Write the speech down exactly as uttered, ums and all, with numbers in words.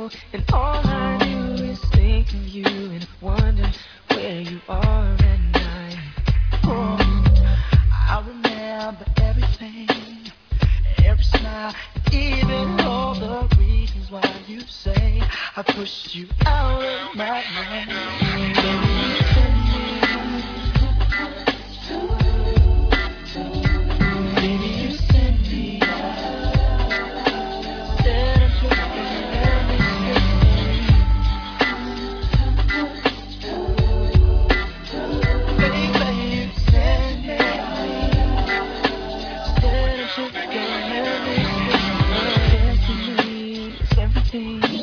And all I do is think of you and wonder where you are at night. Oh, I remember everything, every smile, even all the reasons why you say I pushed you out of my life. Baby, you send me, baby, you send me instead of drinking every sick. Baby, you send me instead of drinking every sick. Everything.